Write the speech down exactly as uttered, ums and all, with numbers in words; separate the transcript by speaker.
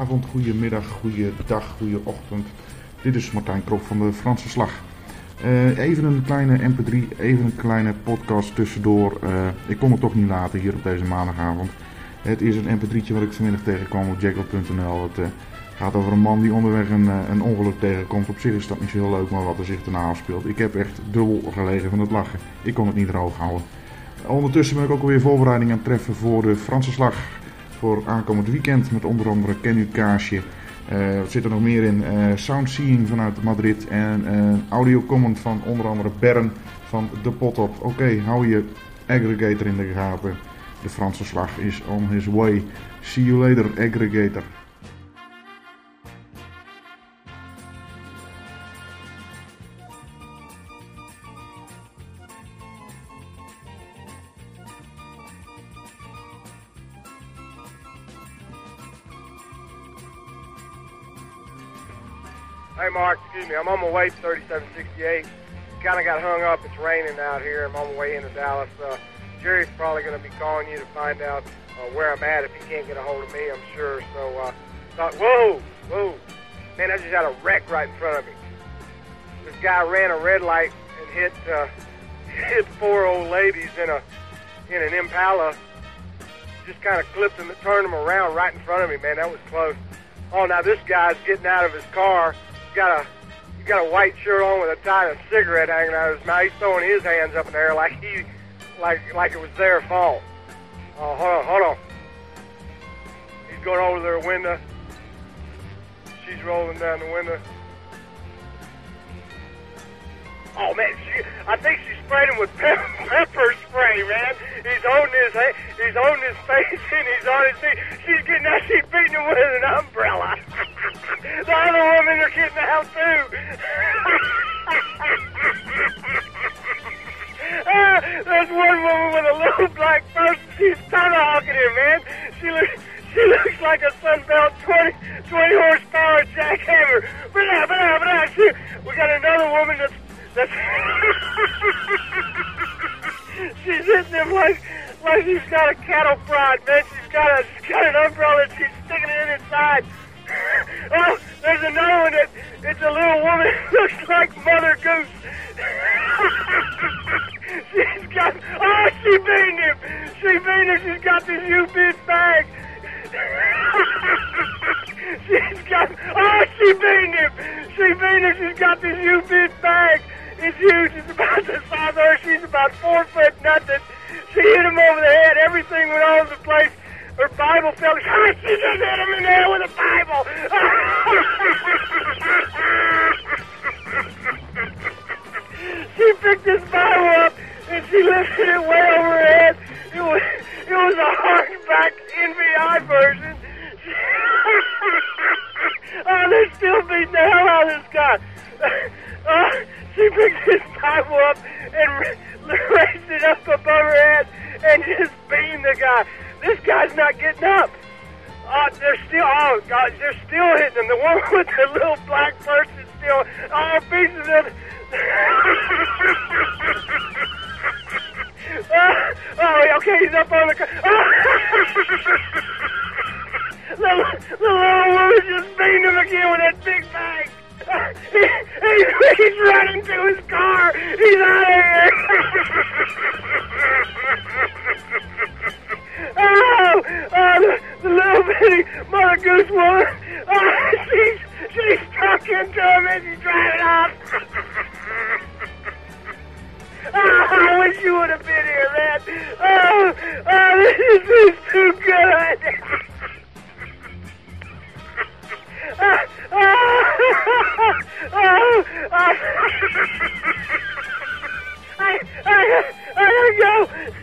Speaker 1: avond, goede middag, goede dag, goede ochtend. Dit is Martijn Krop van de Franse Slag. Uh, even een kleine M P drie, even een kleine podcast tussendoor. Uh, ik kon het toch niet laten hier op deze maandagavond. Het is een M P drie'tje wat ik vanmiddag tegenkwam op jackal punt n l. Het uh, gaat over een man die onderweg een, uh, een ongeluk tegenkomt. Op zich is dat niet zo heel leuk, maar wat er zich daarna afspeelt. Ik heb echt dubbel gelegen van het lachen. Ik kon het niet droog houden. Ondertussen ben ik ook alweer voorbereiding aan het treffen voor de Franse Slag. Voor aankomend weekend met onder andere Ken U Kaasje. Uh, er zit er nog meer in. Uh, Soundseeing vanuit Madrid. En uh, audio comment van onder andere Bern van De Pot Op. Oké, okay, hou je aggregator in de gaten. De Franse Slag is on his way. See you later, aggregator.
Speaker 2: Hey Mark, excuse me, I'm on my way to thirty-seven sixty-eight. Kind of got hung up, it's raining out here. I'm on my way into Dallas. Uh, Jerry's probably going to be calling you to find out uh, where I'm at if he can't get a hold of me, I'm sure. So, uh, thought, whoa, whoa, man, I just had a wreck right in front of me. This guy ran a red light and hit uh, hit four old ladies in a in an Impala. Just kind of clipped them and turned them around right in front of me, man. That was close. Oh, now this guy's getting out of his car. Got a he's got a white shirt on with a tiny cigarette hanging out of his mouth. He's throwing his hands up in the air like he like like it was their fault. Oh, hold on, hold on. He's going over to their window. She's rolling down the window. Oh man, she, I think she sprayed him with pepper, pepper spray, man. He's holding his he's holding his face and he's on his feet. She's getting out, she's beating him with an umbrella. The other women are getting out too. uh, there's one woman with a little black person. She's tomahawking him, man. She looks she looks like a Sunbelt twenty, twenty horsepower jackhammer. Blah, blah, blah. She, we got another woman that's That's she's hitting him like like he's got a cattle prod, man. She's got a she's got an umbrella and she's sticking it in his side. Oh, there's another one that it's a little woman that looks like Mother Goose. She's got oh she beating him. She beating him, she's got this U-bit bag. She's got oh she beating him. She beating him, she's got this U-bit bag. It's huge. It's about the size of her. She's about four foot nothing. She hit him over the head. Everything went all over the place. Her Bible fell. Oh, she just hit him in the head with a Bible. She picked this Bible up and she lifted it way over her head. It was it was a hardback N B I version. Oh, they're still beating the hell out of this guy. Uh, She picked his Bible up and raised it up above her head and just beating the guy. This guy's not getting up. Uh, they're still, oh God, they're still hitting him. The one with the little black person still, all pieces of it. uh, oh, okay, he's up on the car. the, the little woman just beating him again with that big bag. He, he, he's running to his car. He's out of here. oh, oh the, the little bitty Mother Goose woman. Oh, she's she's stuck into him as he's driving off. Oh, I wish you would have been here, man. Oh, oh this is too good. Uh, oh, oh, oh. I, I, I gotta go.